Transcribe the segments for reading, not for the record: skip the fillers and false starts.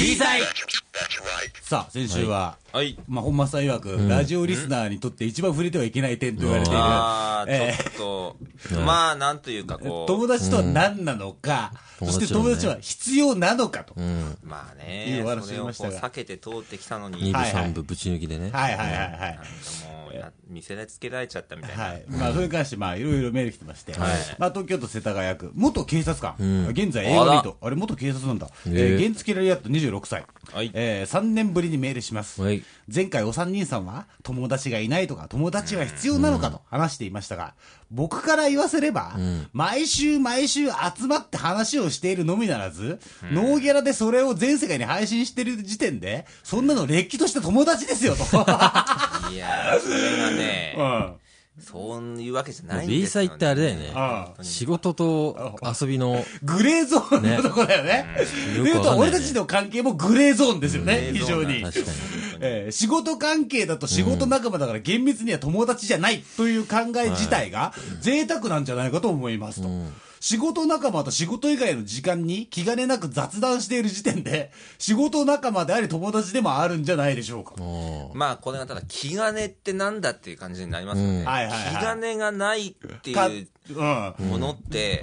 B 祭。さあ先週は、 はい、 本間さん曰く、ラジオリスナーにとって一番触れてはいけない点と言われている、 ちょっと、まあなんというかこう友達とは何なのか、そして友達は必要なのかと、 まあね、 いうお話ししましたが、 それをこう避けて通ってきたのに 2部3部ぶち抜きでね、 はい、 なんかもう見せつけられちゃったみたいな、 はい、それに関していろいろメール来てまして、東京都世田谷区元警察官、現在映画リード、あれ元警察なんだ、原付ラリアット26歳、3年ぶりにメールします。前回お三人さんは友達がいないとか友達は必要なのかと話していましたが、僕から言わせれば、毎週集まって話をしているのみならず、ノーギャラでそれを全世界に配信している時点で、そんなのれっきとした友達ですよと。 いやー、それがね、そういうわけじゃないんですよね。 B 祭ってあれだよね。仕事と遊びのグレーゾーンのとこだよね。というと、俺たちの関係もグレーゾーンですよね、非常に。 確かに。 仕事関係だと仕事仲間だから厳密には友達じゃないという考え自体が贅沢なんじゃないかと思いますと。仕事仲間と仕事以外の時間に気兼ねなく雑談している時点で、仕事仲間であり友達でもあるんじゃないでしょうか。 まあ、これがただ気兼ねってなんだっていう感じになりますよね。気兼ねがないっていうものって、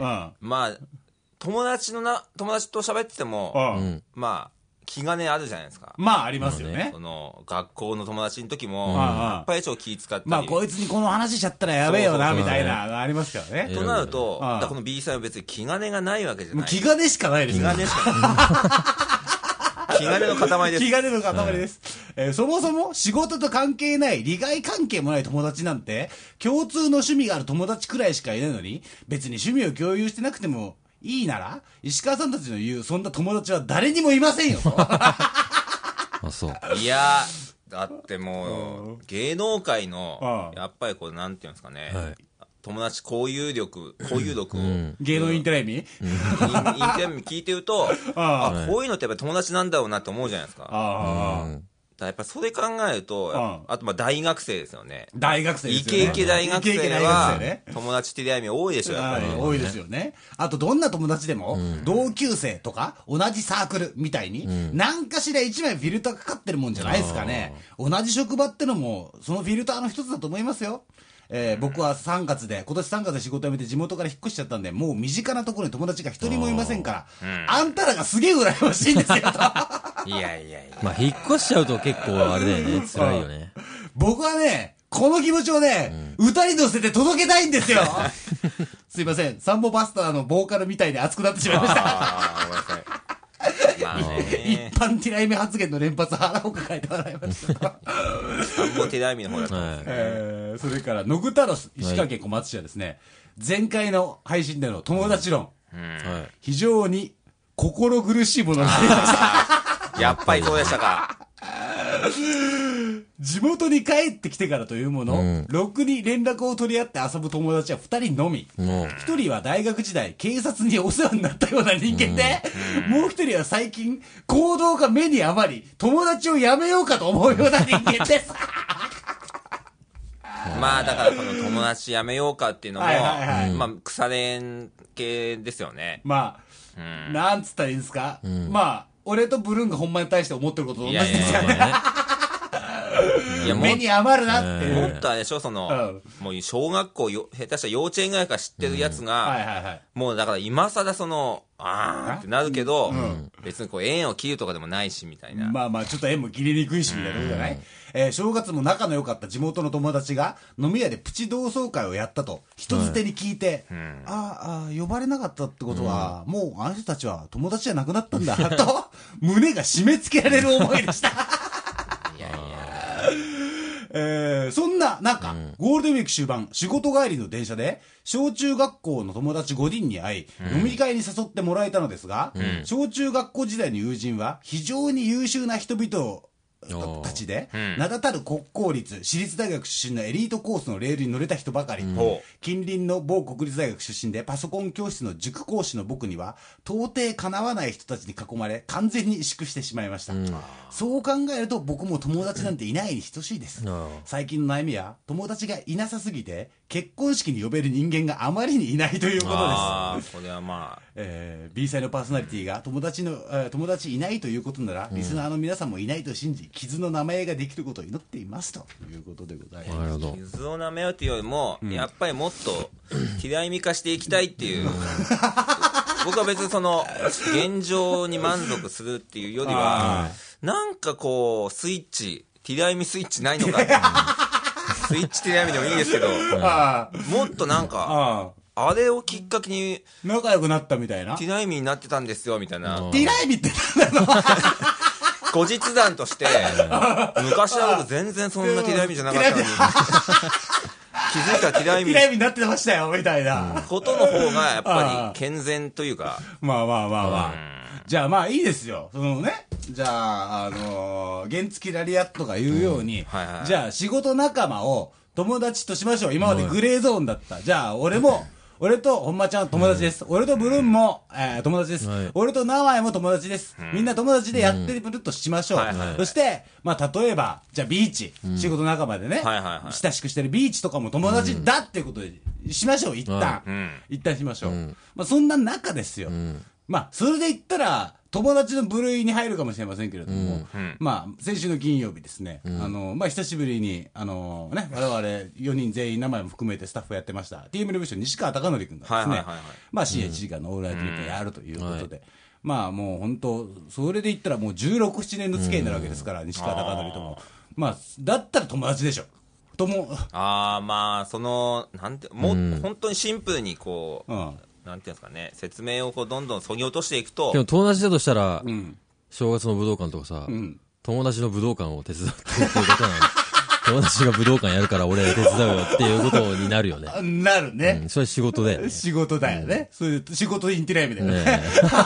まあ、友達と喋ってても、まあ、気兼ねあるじゃないですか。 まあありますよね。 その学校の友達の時もやっぱりちょっと気使ったり、 まあこいつにこの話しちゃったらやべえよなみたいなのありますからね。 となると、この B さんは別に気兼ねがないわけじゃない。 気兼ねしかないですよ。 気兼ねしかない。気兼ねの塊です。 気兼ねの塊です。そもそも仕事と関係ない利害関係もない友達なんて共通の趣味がある友達くらいしかいないのに、別に趣味を共有してなくてもいいなら、石川さんたちの言うそんな友達は誰にもいませんよと。 あ、そう。 いやだってもう芸能界のやっぱりこうなんていうんですかね、友達交友力を芸能インテリアミ聞いてると、こういうのってやっぱり友達なんだろうなって思うじゃないですか。やっぱそれ考えると、あとまあ大学生ですよね。 大学生ですよね。 イケイケ大学生は友達って出会い多いでしょ、やっぱり。 多いですよね。あとどんな友達でも、同級生とか同じサークルみたいに、何かしら一枚フィルターかかってるもんじゃないですかね。同じ職場ってのも、そのフィルターの一つだと思いますよ。僕は今年3月で仕事辞めて地元から引っ越しちゃったんで、もう身近なところに友達が一人もいませんから、あんたらがすげえ羨ましいんですよと。 いや。 まあ引っ越しちゃうと結構あれだよね、辛いよね。 僕はね、この気持ちをね、歌に乗せて届けたいんですよ。すいません、サンボバスターのボーカルみたいに熱くなってしまいました。 ごめんなさい。 一般ティライミ発言の連発腹を抱えて笑いました。 三本ティライミの方だった。 それからノグタロス石川県小松市はですね、前回の配信での友達論、非常に心苦しいものになりました。 やっぱりそうでしたか。 地元に帰ってきてからというもの、ろくに連絡を取り合って遊ぶ友達は2人のみ。1人は大学時代警察にお世話になったような人間で、もう1人は最近行動が目に余り友達をやめようかと思うような人間です。 まあだからこの友達やめようかっていうのも、まあ腐れん系ですよね。 まあ、なんつったらいいんですか、まあ俺とブルーンがほんまに対して思ってることと同じですよね。目に余るなっていう。 もっとあれでしょ、その、もう小学校下手したら幼稚園ぐらいから知ってるやつが、もうだから今更その、ってなるけど、別にこう縁を切るとかでもないしみたいな。 まあちょっと縁も切りにくいしみたいなことじゃない。正月も仲の良かった地元の友達が飲み屋でプチ同窓会をやったと人づてに聞いて、呼ばれなかったってことは、もうあの人たちは友達じゃなくなったんだと胸が締め付けられる思いでした。そんな中、ゴールデンウィーク終盤、仕事帰りの電車で小中学校の友達5人に会い、飲み会に誘ってもらえたのですが、小中学校時代の友人は非常に優秀な人々 たちで、名だたる国公立、私立大学出身のエリートコースのレールに乗れた人ばかり、近隣の某国立大学出身でパソコン教室の塾講師の僕には、到底かなわない人たちに囲まれ、完全に萎縮してしまいました。そう考えると僕も友達なんていないに等しいです。最近の悩みは、友達がいなさすぎて、結婚式に呼べる人間があまりにいないということです。 これはまあ、 B サイのパーソナリティが友達いないということなら、リスナーの皆さんもいないと信じ、傷の名前ができることを祈っていますということでございます。 傷をなめようというよりも、やっぱりもっと嫌いみ化していきたいっていう、僕は別にその現状に満足するっていうよりは、なんかこうスイッチ、ティライミスイッチないのかスイッチティライミでもいいですけど、もっとなんかあれをきっかけに仲良くなったみたいな、 ティライミになってたんですよみたいな。 ティライミって何なの後日談として昔は僕全然そんなティライミじゃなかったのに気づいたらティライミになってましたよみたいなことの方がやっぱり健全というか、 まあ、じゃあまあいいですよ、そのね、じゃあ原付ラリアットが言うように、じゃあ仕事仲間を友達としましょう。今までグレーゾーンだった。じゃあ俺と本間ちゃん友達です。俺とブルーンも、友達です。俺と名前も友達です。みんな友達でやってるとしましょう。そして、まあ例えば、じゃあビーチ、仕事仲間でね、親しくしてるビーチとかも友達だっていうことでしましょう、一旦しましょう。まあそんな中ですよ。まあそれで言ったら、友達の部類に入るかもしれませんけれども、まあ、先週の金曜日ですね、まあ、久しぶりに、ね、我々4人全員名前も含めてスタッフやってました、TM レボリューション西川貴教君がですね、まあ、深夜1時間のオールナイトニッポンやるということで、まあ、もう本当、それで言ったらもう16、7年の付き合いになるわけですから、西川貴教とも。まあ、だったら友達でしょ。 まあ、なんて、本当にシンプルにこう、なんていうんですかね、説明をこうどんどんそぎ落としていくと。 でも友達だとしたら、正月の武道館とかさ、友達の武道館を手伝うっていうことなの。友達が武道館やるから俺手伝うよっていうことになるよね。 なるね。 それ仕事だよね。 仕事だよね。そういう仕事インテリアイミだよね。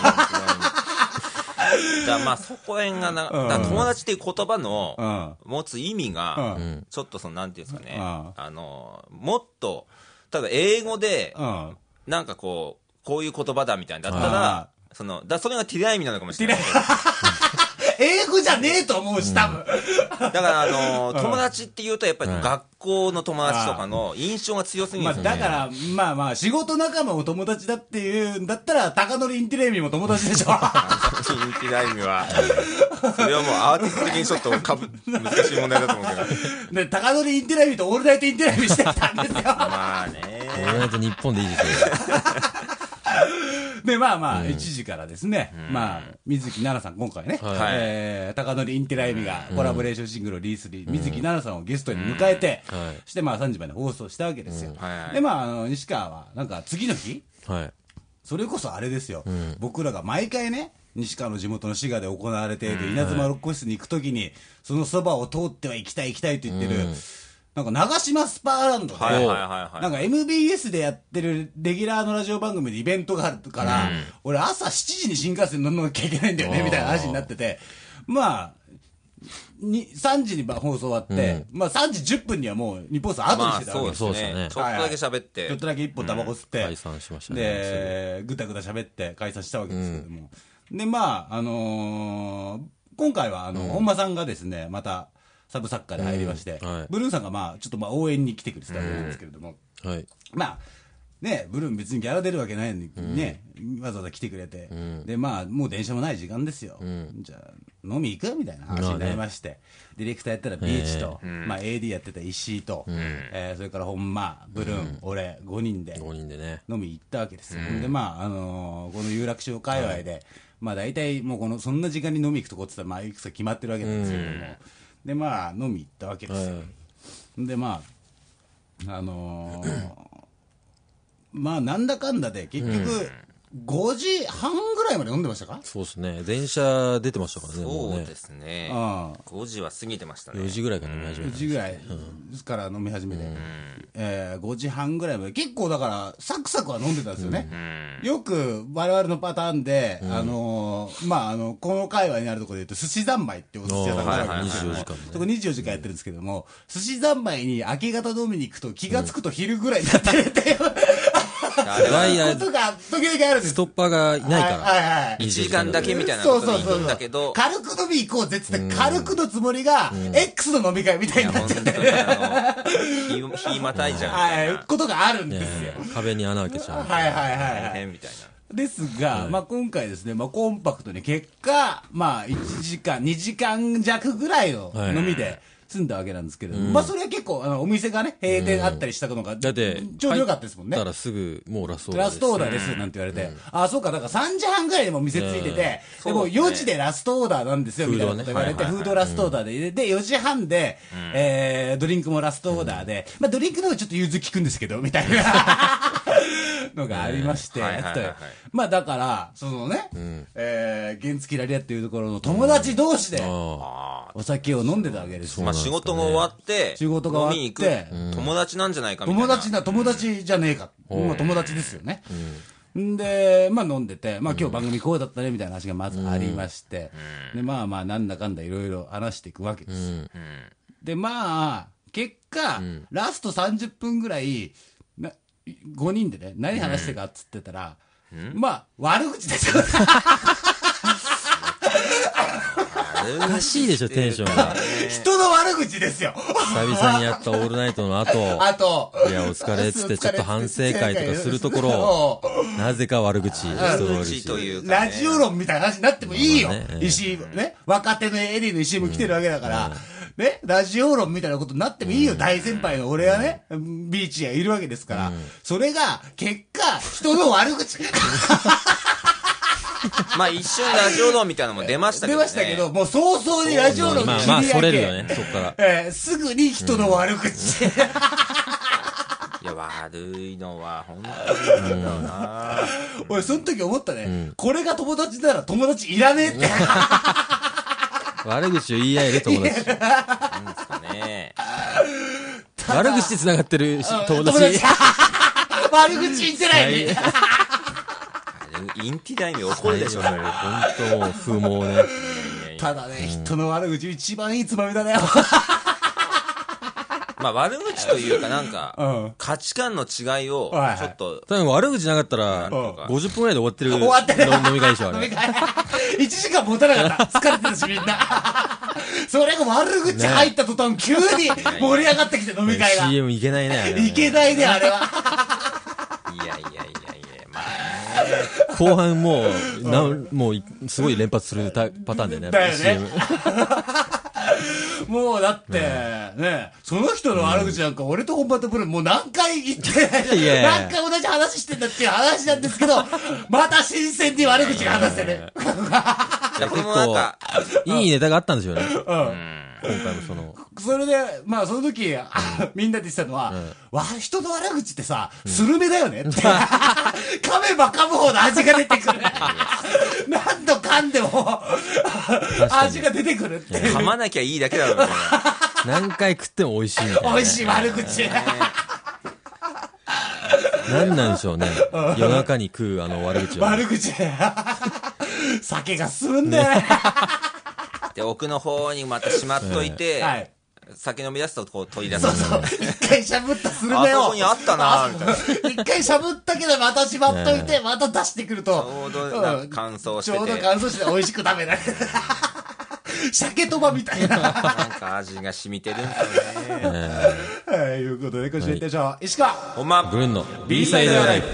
じゃあまあそこら辺が友達っていう言葉の持つ意味が、ちょっとなんていうんですかね、もっと、ただ英語で、なんかこういう言葉だみたいなだったら、それがティライミなのかもしれない。 英語じゃねえと思うし、多分。 だから友達って言うとやっぱり学校の友達とかの印象が強すぎるんですよね。 だから、まあ、仕事仲間も友達だっていうんだったら、高則インティライミも友達でしょ。 インティライミは、それはもうアーティスト的にちょっと難しい問題だと思うけど。 で、高則インティライミとオールナイトインティライミしてたんですよ。 まあね。 オールナイト日本でいいですよ。 で、まあ、1時からですね、まあ、水木奈々さん、今回ね、高則インティライミがコラボレーションシングルをリリースで、水木奈々さんをゲストに迎えて、そしてまあ、3時まで放送したわけですよ。で、まあ、西川は、なんか次の日、それこそあれですよ、僕らが毎回ね、西川の地元の滋賀で行われている稲妻ロックフェスに行くときに、そのそばを通っては行きたいと言ってる、なんか長島スパーランドで、なんか MBS でやってるレギュラーのラジオ番組でイベントがあるから、俺朝7時に新幹線乗んなきゃいけないんだよね、みたいな話になってて、まあ、3時に放送終わって、まあ3時10分にはもう日本放送後にしてたわけですよね。ちょっとだけ喋って。 ちょっとだけ一本タバコ吸って、 解散しましたね。 で、ぐたぐた喋って解散したわけですけれども。で、まあ、今回は本間さんがですね、また、サブ作家で入りまして、ブルーンさんがまあちょっとまあ応援に来てくれてたわけなんですけれども、まあね、ブルーン別にギャラ出るわけないのにね、わざわざ来てくれて、でまあもう電車もない時間ですよ、じゃあ飲み行くみたいな話になりまして、ディレクターやったらビーチと、まあ AD やってた石井と、それから本間、ブルーン、俺5人で飲み行ったわけですよ。でまあこの有楽町界隈で、まあ大体もうそんな時間に飲み行くとこって言ったらまあいくつか決まってるわけなんですけれども。でまあ飲み行ったわけですよ。でまあまあなんだかんだで結局、 5時半ぐらいまで飲んでましたか？ そうですね。電車出てましたからね。 そうですね。5時は過ぎてましたね。 4時ぐらいから飲み始めて。 4時ぐらいから飲み始めて、5時半ぐらいまで、結構だから、サクサクは飲んでたんですよね。よく我々のパターンで、この界隈にあるところで言うと、寿司三昧ってお寿司屋さんがあるわけですよ。そこ24時間やってるんですけども、寿司三昧に明け方飲みに行くと気がつくと昼ぐらいになってるっていう。ことが時々あるんです。 ストッパーがいないから。 1時間だけみたいなことに行くんだけど。 軽く飲み行こうぜって言って、軽くのつもりが、X の飲み会みたいになっちゃって。 日またいじゃん。 ことがあるんですよ。 壁に穴開けちゃう。 みたいな。ですが、今回ですね、コンパクトに結果、1時間、2時間弱ぐらいの飲みで、済んだわけなんですけれども、それは結構、お店がね、閉店あったりしたのが、 だって、 ちょうどよかったですもんね。 だからすぐ、もうラストオーダーです。 ラストオーダーです、なんて言われて。そうか、だから3時半ぐらいでも店ついてて、でも4時でラストオーダーなんですよ、みたいなこと言われて、フードラストオーダーで入れて、4時半で、ドリンクもラストオーダーで、ドリンクの方ちょっと融通効くんですけど、みたいな。のがありまして、だから、そのね、原付ラリアっていうところの友達同士で、お酒を飲んでたわけですよ。 仕事が終わって、飲みに行く友達なんじゃないかみたいな。 友達じゃねえか。友達ですよね。で、飲んでて、今日番組こうだったね、みたいな話がまずありまして、で、なんだかんだいろいろ話していくわけです。で、結果、ラスト30分ぐらい、5人でね、何話してかっつってたら、悪口ですよ。 おかしいでしょ、テンションが。 人の悪口ですよ。 久々にやったオールナイトの後、いや、お疲れっつってちょっと反省会とかするところを、なぜか悪口、 悪口というか。 ラジオ論みたいな話になってもいいよ。石井、ね、若手のエリーの石井も来てるわけだから、ね、ラジオ論みたいなことになってもいいよ。大先輩の俺がね、ビーチがいるわけですから。それが、結果、人の悪口。 一瞬ラジオ論みたいなのも出ましたけどね。 出ましたけど、もう早々にラジオ論切り上げ。 それるよね、そっから。 すぐに人の悪口。 いや、悪いのは、本当にだな。 俺、その時思ったね。これが友達なら友達いらねえって。 悪口を言い合える友達。なんですかね。悪口で繋がってる友達。 悪口言ってないね。 インティ大名怒るでしょ。 本当もう不毛ね。 ただね、人の悪口一番いいつまみだね。 悪口というかなんか、価値観の違いを、ちょっと。 多分悪口なかったら、50分ぐらいで終わってる。飲み会でしょ、あれ。 1時間持たなかった。疲れてるし、みんな。それが悪口入った途端、急に盛り上がってきて飲み会が。 CM いけないね、あれ。 いけないね、あれは。 いや。 後半もう、すごい連発するパターンだよね。 だよね。もうだって、ね、その人の悪口なんか俺とコンパティブルもう何回言って、何回同じ話してんだっていう話なんですけど、また新鮮に悪口が話してね。 結構、いいネタがあったんですよね。今回もそれで、その時、みんなで言ってたのは、人の悪口ってさ、スルメだよねって。噛めば噛むほど味が出てくる。何度噛んでも、味が出てくるって。 噛まなきゃいいだけだろ、みたいな。 何回食っても美味しいみたいな。 美味しい悪口。 何なんでしょうね。夜中に食う悪口は。 悪口。酒が進むんだよね。 で、奥の方にまたしまっといて、酒飲み出すとこう取り出す。 一回しゃぶったスルメを。 あそこにあったなみたいな。 一回しゃぶったけどまたしまっといて、また出してくると。 ちょうど乾燥してて。 ちょうど乾燥して美味しく食べられる。鮭とばみたいな。 なんか味が染みてるんですよね。 ということで、今週のテンション、石川。 ほんま。 ブルーンの B サイドライブ。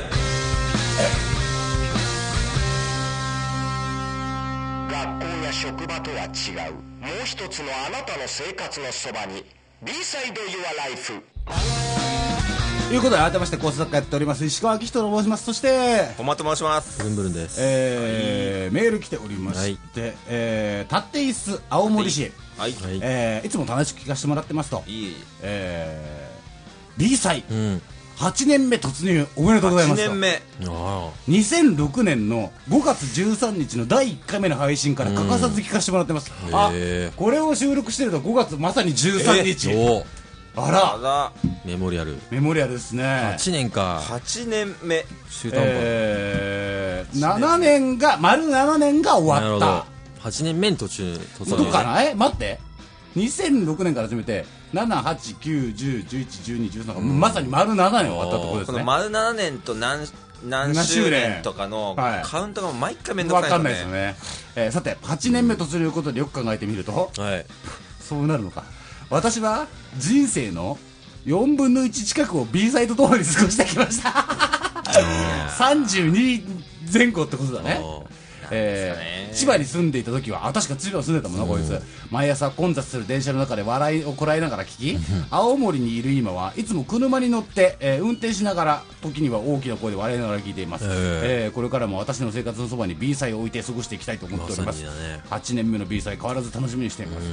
職場とは違うもう一つのあなたの生活のそばに B サイド Your Life ということで改めまして構成作家やっております石川明人と申します。そして本間と申します。 ブルンブルンです。 メール来ておりまして、立っていす青森市、いつも楽しく聞かせてもらってますと、B 祭、 8年目突入おめでとうございます。 8年目。 2006年の5月13日の第1回目の配信から欠かさず聞かせてもらってます。あ、これを収録してると5月まさに13日。あら、 メモリアルですね。 8年か。 8年目。 中途半端。 7年が丸7年が終わった。 8年目に突入かな。待って、2006年から始めて7、8、9、10、11、12、13、まさに丸7年終わったところですね。 この丸7年と何周年とかのカウントが毎回めんどくさいですね。 分かんないですね。さて8年目突入ということでよく考えてみると、そうなるのか。私は人生の4分の1近くを B サイドともに過ごしてきました。32前後ってことだね。千葉に住んでいた時は、確か千葉に住んでたもんな、こいつ。毎朝混雑する電車の中で笑いをこらえながら聞き、青森にいる今はいつも車に乗って、運転しながら、時には大きな声で笑いながら聞いています。これからも私の生活のそばに B 祭を置いて過ごしていきたいと思っております。8年目の B 祭変わらず楽しみにしています。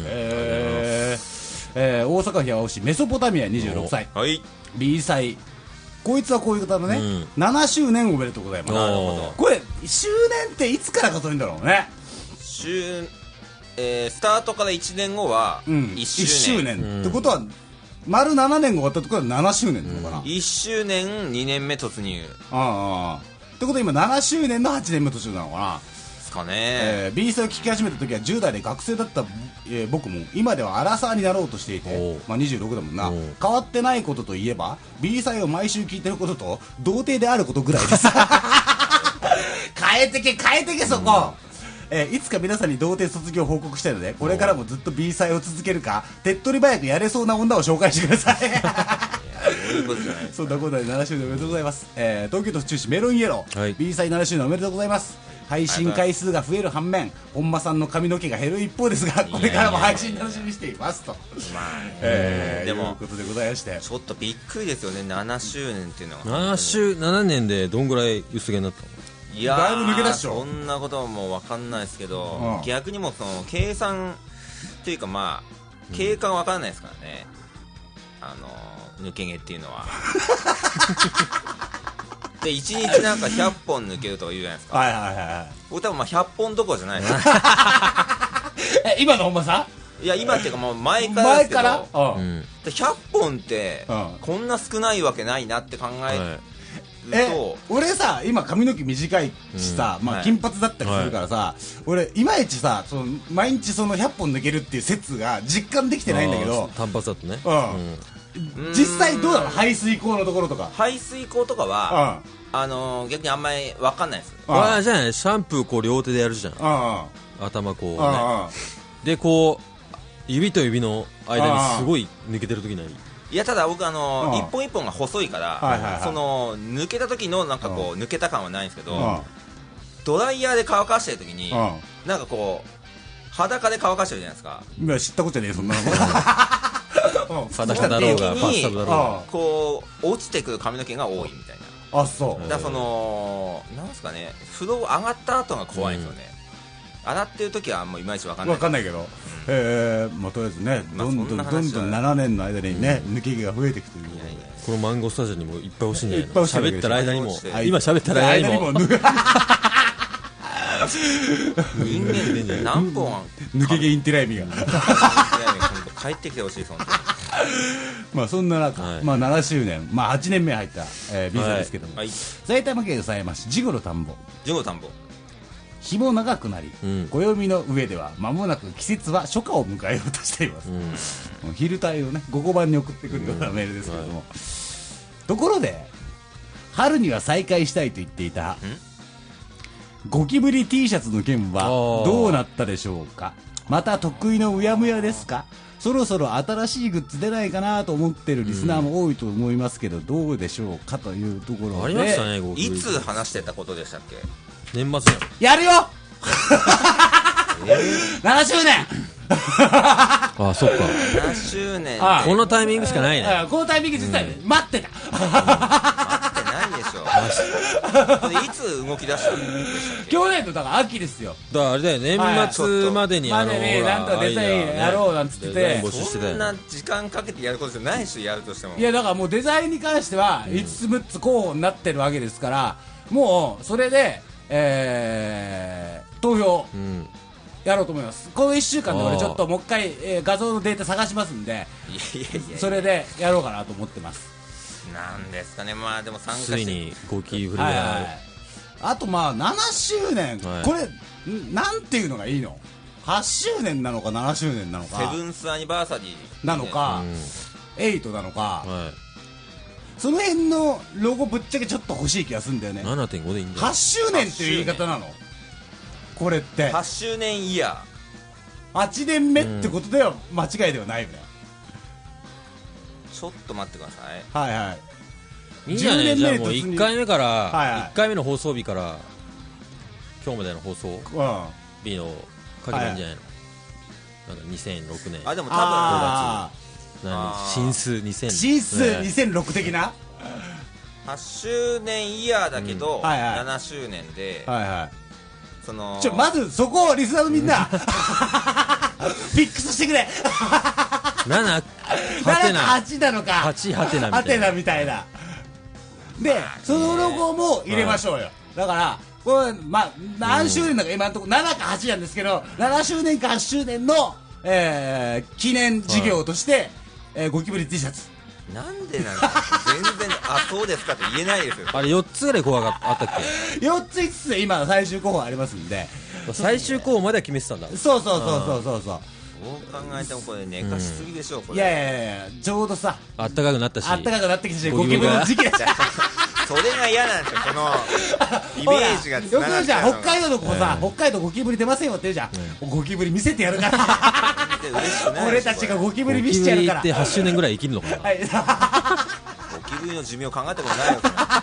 大阪府八尾市メソポタミア26歳、B 祭、こいつはこういう方のね、7周年おめでとうございます。これ周年っていつから数えるんだろうね。 スタートから1年後は1周年、 ってことは丸7年が終わったところは7周年ってことかな。 1周年2年目突入。 ってことは今7周年の8年目途中なのかな。B 祭を聴き始めた時は10代で学生だった、僕も今ではアラサーになろうとしていて、26だもんな。変わってないことといえば B 祭を毎週聴いてることと童貞であることぐらいです。変えてけそこ。いつか皆さんに童貞卒業を報告したいので、これからもずっと B 祭を続けるか手っ取り早くやれそうな女を紹介してください。そんなことで7周年おめでとうございます。東京都府中市メロンイエロー、B 祭7周年おめでとうございます。配信回数が増える反面、本間さんの髪の毛が減る一方ですが、これからも配信楽しみにしていますと。でもいうことでございまして、 ちょっとびっくりですよね、7周年っていうのが。 7年でどんぐらい薄毛になったの？ いやー、だいぶ抜け出しょ。 そんなことはもう分かんないですけど、逆にもその計算というか、まあ経過が分からないですからね、抜け毛っていうのは。で1日なんか100本抜けるとか言うじゃないですか。僕多分100本どころじゃないです。 今の本間さん、いや今っていうかもう前からですけど、100本ってこんな少ないわけないなって考えると、 俺さ今髪の毛短いしさ、金髪だったりするからさ、俺いまいちさ、その毎日その100本抜けるっていう説が実感できてないんだけど、 単発だとね。 実際どうなの？排水口のところとか。 排水口とかは逆にあんまり分かんないです。 じゃあシャンプーこう両手でやるじゃん。頭こうね。でこう指と指の間にすごい抜けてる時ない？ いや、ただ僕一本一本が細いから、その抜けた時のなんかこう抜けた感はないんですけど、ドライヤーで乾かしてる時になんかこう裸で乾かしてるじゃないですか。 いや、知ったことじゃねえそんなの。 裸だろうがファッサブだろうがこう落ちてくる髪の毛が多いみたいな。 あ、そう。 だからそのなんですかね、風呂上がった後が怖いんですよね。洗ってる時はもういまいち分かんない。 分かんないけど、とりあえずね、どんどん7年の間にね、抜け毛が増えていくという。 このマンゴースタジオにもいっぱい欲しいんじゃないの？ いっぱい欲しい。 喋ったら間にも、今喋ったら間にも人間で何本抜け毛インテライミが帰ってきてほしい。 まあそんな中、7周年、8年目入った B 座ですけども、埼玉県狭山市ジゴロ田んぼ。日も長くなり、暦の上では間もなく季節は初夏を迎えようとしています。昼帯をね午後版に送ってくるようなメールですけども、ところで春には再開したいと言っていたゴキブリ T シャツの件はどうなったでしょうか。また得意のうやむやですか。そろそろ新しいグッズ出ないかなと思ってるリスナーも多いと思いますけど、どうでしょうかというところで。 ありましたね、ゴキブリ。 いつ話してたことでしたっけ？ 年末やるよ。7周年。 あ、そっか。 7周年。 このタイミングしかないね。 このタイミング実際待ってた。 待ってないでしよ。これいつ動き出したの？ 去年のだから秋ですよ。 だからあれだよ、年末までになんとかデザインやろうなんつってて、 そんな時間かけてやることじゃないし、やるとしても。 いやだからもうデザインに関しては5つ6つ候補になってるわけですから、もうそれで投票やろうと思います。この1週間で俺ちょっともう一回画像のデータ探しますんで、それでやろうかなと思ってます。 なんですかね、まあでも参加してついにゴキブリが、 あとまあ7周年、これなんていうのがいいの？8周年なのか7周年なのか、 セブンスアニバーサリーなのか、8なのか、その辺のロゴぶっちゃけちょっと欲しい気がするんだよね。 7.5 でいいんだよ。 8周年っていう言い方なのこれって。 8周年イヤー8年目ってことでは間違いではないよね。 ちょっと待ってください。 はいはい、 いいんじゃない？じゃあもう1回目から、1回目の放送日から今日までの放送日の書けばいいんじゃないの？なんか2006年、 あ、でも多分新数2006 新数2006的な 8周年イヤーだけど7周年で、そのまずそこをリスナーのみんなフィックスしてくれ。 7ハテナ 8なのか 8ハテナみたいな。でそのロゴも入れましょうよ。だからこれまあ何周年だか今のところ7か8なんですけど、7周年か8周年の記念事業としてゴキブリ T シャツ。 なんでなんですか？全然そうですかって言えないですよ。 あれ4つぐらい候補があったっけ ？4つ5つで今最終候補ありますんで、 最終候補までは決めてたんだ。 そうどう考えてもこれ寝かしすぎでしょ、これ。 いやちょうどさあったかくなったし、 あったかくなってきてゴキブリの時期だしそれが嫌なんですよ、このイメージがつながっちゃうのが。 北海道の子さ、北海道ゴキブリ出ませんよって言うじゃん。ゴキブリ見せてやるから俺たちがゴキブリ見せてやるから。 ゴキブリって8周年ぐらい生きるのかな。 ゴキブリの寿命考えたことないよ。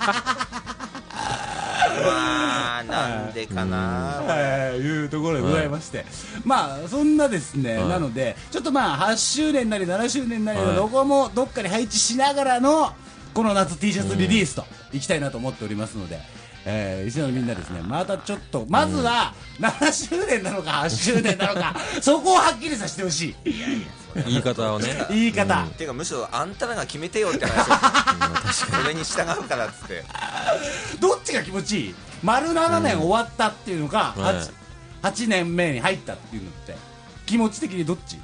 まあなんでかないうところでございまして、まあそんなですね、なのでちょっとまあ8周年なり7周年なりのロゴもどっかに配置しながらのこの夏 T シャツリリースといきたいなと思っておりますので、一緒のみんなですね、またちょっとまずは7周年なのか8周年なのかそこをはっきりさせてほしい。 言い方をね、 言い方、 ていうかむしろあんたらが決めてよって話をそれに従うからっつって。 どっちが気持ちいい？丸7年終わったっていうのか、8年目に入ったっていうのって気持ち的にどっち？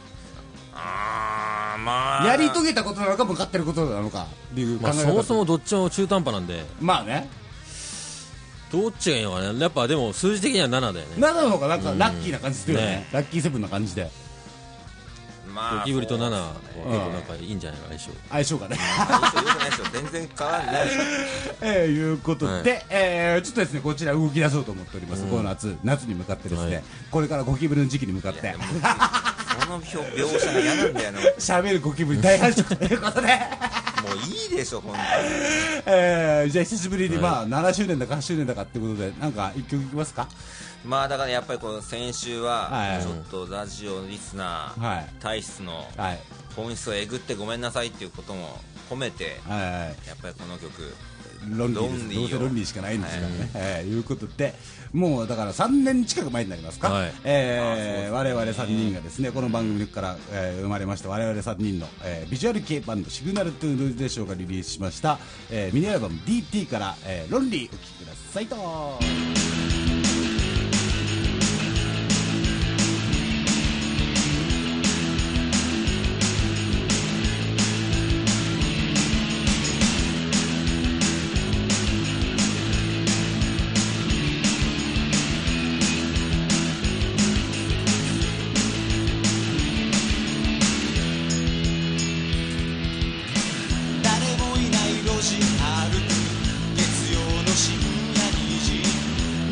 まあやり遂げたことなのか向かってることなのかっていう考え方。 そもそもどっちも中途半端なんで、 まあね、 どっちがいいのかね。やっぱでも数字的には7だよね。 7の方がなんかラッキーな感じするよね。ラッキーセブンな感じで。 ゴキブリと7は結構なんかいいんじゃないか、 相性がね。 相性良くないですよ、全然変わんないですよ。 いうことで、ちょっとですねこちら動き出そうと思っております。この夏に向かってですね、これからゴキブリの時期に向かってその描写が嫌なんだよね。 喋るゴキブリ大繁殖ということでもういいでしょ、本当に。じゃあ久しぶりにまあ7周年だか8周年だかってことでなんか一曲いきますか。 まあだからやっぱりこの先週はちょっとラジオリスナー体質の本質をえぐってごめんなさいっていうことも込めて、やっぱりこの曲ロンリーです。どうせロンリーしかないんですからね。いうことでもうだから3年近く前になりますか。我々3人がですねこの番組から生まれました我々3人のビジュアル系バンドシグナルトゥールでしょうがリリースしましたミニアルバム DT からロンリーお聴きくださいと。 月曜の深夜2時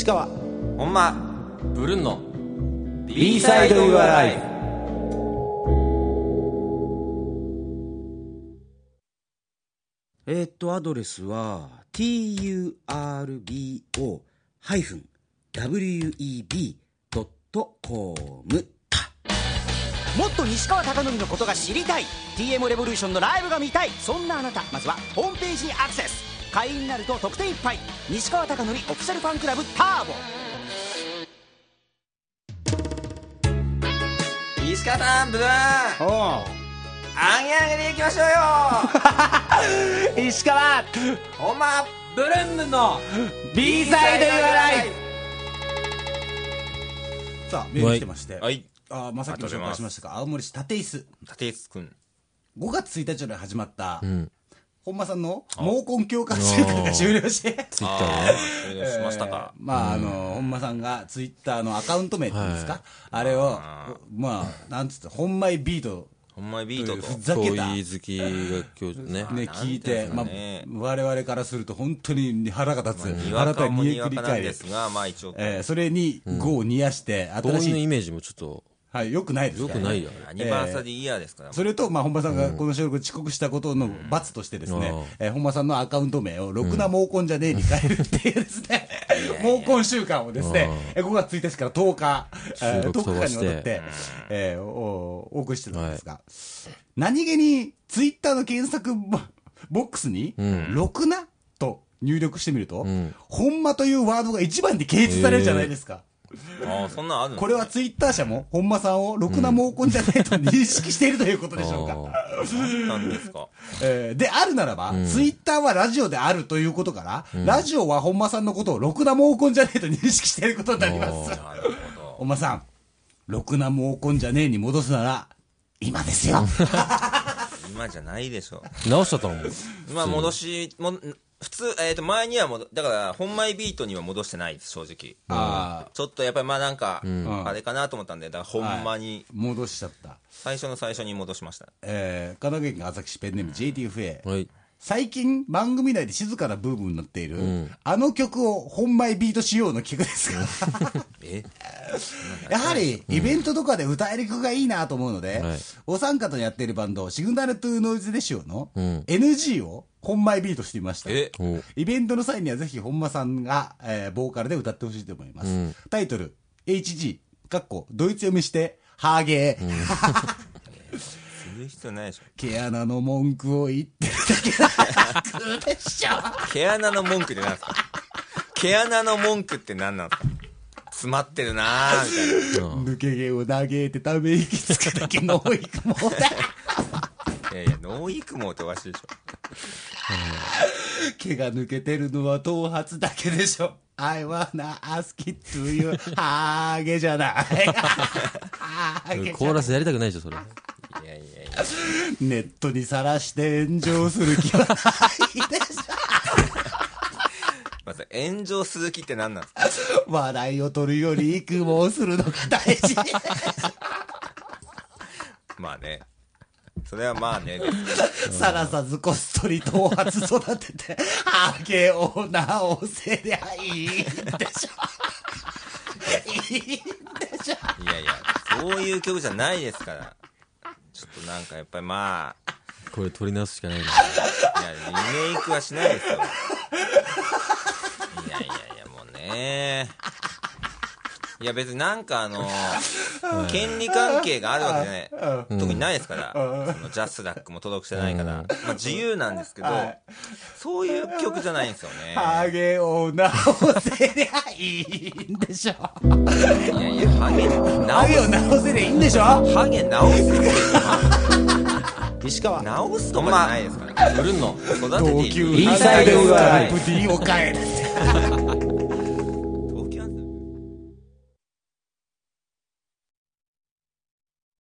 石川、 ほんま、 ブルンの B サイドユアライフ。アドレスは turbo-web.com。 もっと西川貴教のことが知りたい、 TM レボリューションのライブが見たい、そんなあなた、まずはホームページにアクセス。会員になると特典いっぱい。西川貴教オフィシャルファンクラブターボ。 石川さん、ブルーン、 おう、 あげあげでいきましょうよ石川、 ほんま、 ブルンの B サイドユアライフ。さあ、メール来てまして、 はい、 さっきも紹介しましたが、青森市立石くん、 5月1日に始まった、本間さんの毛根強化週間が終了して、 ツイッターね。 終了しましたか。 本間さんがツイッターのアカウント名って言うんですか、あれを、なんつって、本米ビート。 ほんまにビートとふざけた好きが今日ね聞いて、我々からすると本当に腹が立つ、 にわかもにわかなんですが、一応それに5を煮やして新しいイメージもちょっとよくないですからね。 よくないよ。 アニバーサリーイヤーですから。 それと、本間さんがこの収録遅刻したことの罰としてですね、本間さんのアカウント名をろくな毛根じゃねえに変えるっていうですね、毛根週間をですね、5月1日から10日、10日間にわたって、お送りしてるんですが、何気にツイッターの検索ボックスに、ろくなと入力してみると、本間というワードが一番に掲出されるじゃないですか。 そんなんあるんですか。 これはツイッター社も本間さんをろくな毛根じゃないと認識しているということでしょうか。 なんですか。 であるならば、ツイッターはラジオであるということから、ラジオは本間さんのことをろくな毛根じゃねえと認識していることになります。本間さん、ろくな毛根じゃねえに戻すなら今ですよ。 今じゃないでしょ。 直しちゃったのも今戻しも普通、前にはだから、本米ビートには戻してないです、正直。ちょっとやっぱりなんか、あれかなと思ったんで、だからほんまに。 戻しちゃった。 最初の最初に戻しました。 神奈川県朝日市ペンネーム JTFA。 はい。 最近番組内で静かなブームになっている、あの曲を本米ビート仕様の曲ですがやはりイベントとかで歌える曲がいいなと思うので、お三方のやっているバンドシグナルトゥーノイズレシオの NG を本米ビートしてみました。イベントの際にはぜひ本間さんが、ボーカルで歌ってほしいと思います。タイトル HG ドイツ読みしてハーゲー言う必要ないでしょ。 毛穴の文句を言ってるだけ楽でしょ。 毛穴の文句って何ですか。毛穴の文句って何なんですか。詰まってるなーみたいな。 抜け毛を嘆いてため息つくだけノー育毛だ。 いやノー育毛っておかしいでしょ。 毛が抜けてるのは頭髪だけでしょ。I wanna ask it to you ハーゲじゃないコーラスやりたくないでしょそれ。 いやネットにさらして炎上する気はないでしょ。 まず炎上する気って何なんですか。 笑いを取るより育毛するのが大事。 まあね、それはまあね。 さらさずこっそり頭髪育ててハゲを直せりゃいいんでしょ。いいんでしょ。 いやそういう曲じゃないですから。ちょっとなんかやっぱりこれ取り直すしかないな。いやリメイクはしないですよ。いやもうね。いや別になんか権利関係があるわけじゃない、特にないですから、そのジャスラックも登録してないから、自由なんですけど、そういう曲じゃないんですよね。 ハゲを直せりゃいいんでしょ。 いやハゲを直せりゃいいんでしょ。 ハゲ直すって石川直すとかじゃないですから。 ブルンの育てていい。 インサイドウアライブ D を変える。